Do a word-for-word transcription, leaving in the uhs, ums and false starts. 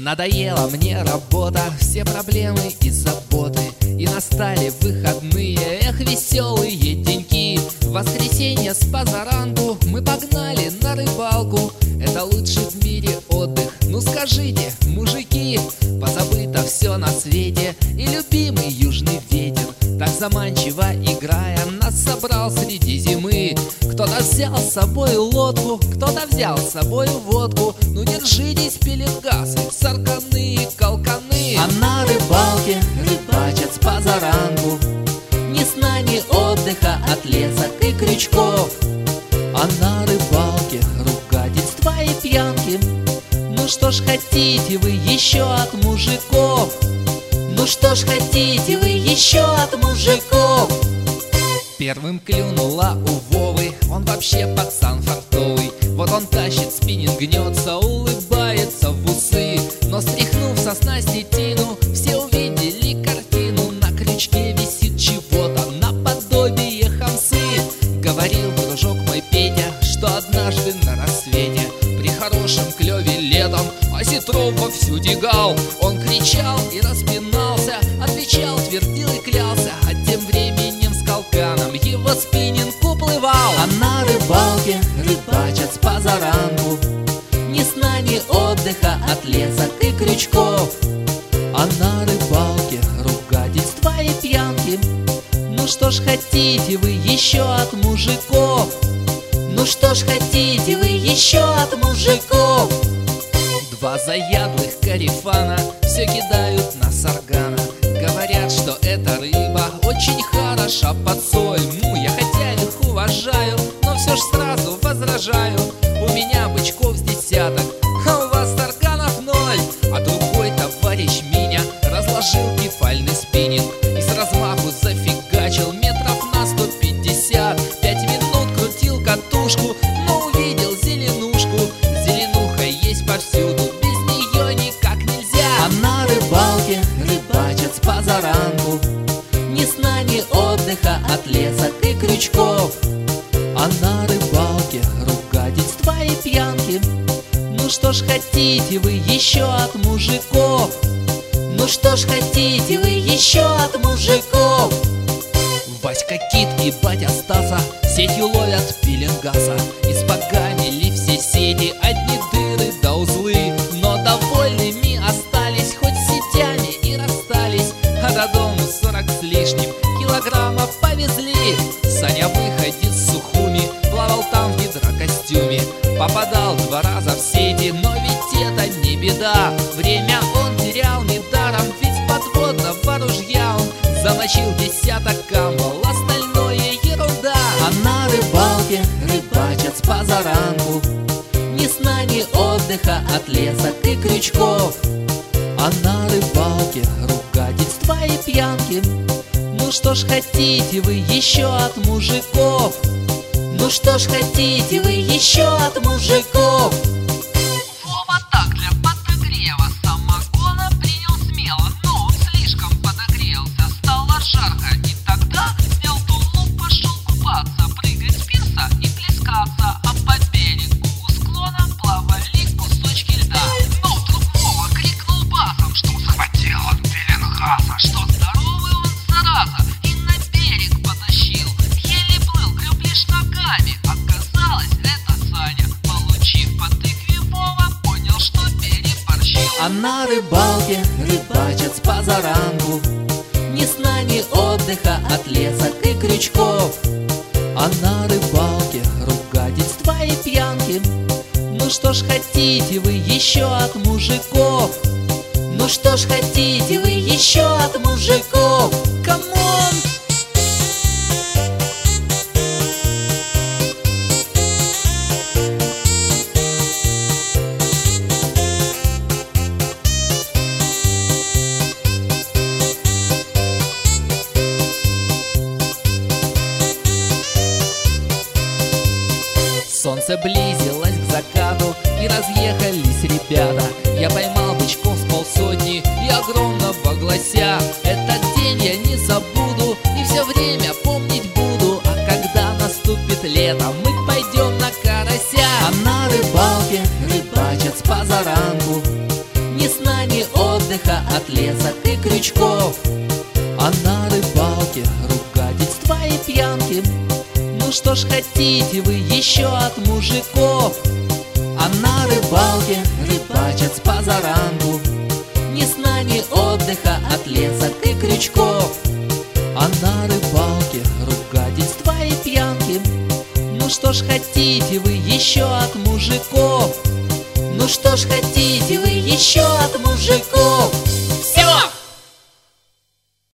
Надоела мне работа, все проблемы и заботы, и настали выходные, эх, веселые деньки. В воскресенье с позаранку мы погнали на рыбалку. Это лучший в мире отдых, ну скажите, мужики. Позабыто все на свете, и любимый южный ветер, так заманчиво играя, нас собрал среди зимы. Кто-то взял с собой лодку, кто-то взял с собой водку. Ну держитесь, пеленгасы, сарканы и колканы. А на рыбалке рыбачат с позаранку, ни сна, ни отдыха от лесок и крючков. А на рыбалке ругательства и пьянки. Ну что ж хотите вы еще от мужиков? Ну что ж хотите вы еще от мужиков? Первым клюнула у Вовы, он вообще пацан фартовый. Вот он тащит спиннинг, гнется, улыбается в усы. Но стряхнув со снасти тину, все увидели картину. На крючке висит чего-то наподобие хамсы. Говорил дружок мой Петя, что однажды на рассвете при хорошем клеве летом осетров вовсю тягал. Он кричал и распинался, отвечал, твердил и клялся, а тем временем с колканом его спиннинг уплывал. А на рыбалке рыбачат с позаранку, ни сна, ни отдыха от лесок и крючков. А на рыбалке ругательства и пьянки. Ну что ж хотите вы еще от мужиков? Ну что ж хотите вы еще от мужиков? Два заядлых карифана все кидают на саргана. Говорят, что эта рыба очень хороша под соль. Ну, я хотя их уважаю, но все ж сразу возражаю. У меня бычков с десяток, а у вас сарганов ноль. А другой товарищ меня разложил кефальный спиннинг и с размаху зафигачил метров на сто пятьдесят. Пять минут крутил катушку, но увидел зеленушку. Зеленуха есть повсюду, без нее никак нельзя. А на рыбалке рыбачат с позаранку, ни сна, ни отдыха от лесок и крючков. А на рыбалке ругательства и пьянки. Ну что ж хотите вы еще от мужиков? Ну что ж хотите вы еще от мужиков? Васька Кит и батя Стаса сетью ловят пеленгаса. Испоганили все сети, одни дыры да узлы. Но довольными остались, хоть с сетями и расстались. А до дому сорок с лишним килограммов повезли. Саня выходит с Сухуми, плавал там в гидрокостюме. Попадал два раза в сети, но ведь это не беда. Время он терял недаром, ведь с подводного ружья он замочил десяток камбал, остальное ерунда. А на рыбалке рыбачат с позаранку, ни сна, ни отдыха от лесок и крючков. А на рыбалке ругательства и пьянки. Ну что ж хотите вы еще от мужиков? Ну что ж хотите вы еще от мужиков? Вова так для подогрева самогона принял смело, но он слишком подогрелся, стало жарко, и тогда снял тулуп, пошел купаться, прыгать с пирса и плескаться, а по берегу у склона плавали кусочки льда. Но вдруг Вова крикнул басом, что схватил он пеленгаса, что здоровый он зараза, и на берег потащил. Еле плыл, греб лишь ногами, оказалось, это Саня, получив по тыкве, Вова понял, что переборщил. А на рыбалке рыбачат с позаранку, ни сна, ни отдыха от лесок и крючков. А на рыбалке ругательства и пьянки. Ну что ж хотите вы еще от мужиков? Ну что ж хотите вы еще от мужиков? Камон! Солнце близилось к закату, и разъехались ребята. Я поймал бычков с полсотни и огромного глася. Этот день я не забуду и все время помнить буду. А когда наступит лето, мы пойдем на карася. А на рыбалке рыбачат с позаранку, ни сна, от лесок и крючков. А на рыбалке ругательства и пьянки. Ну что ж хотите вы еще от мужиков? А на рыбалке рыбачат с позаранку, ни сна, ни отдыха от лесок и крючков. А на рыбалке ругательства и пьянки. Ну что ж хотите вы еще от мужиков? Ну что ж хотите вы еще от мужиков? Все!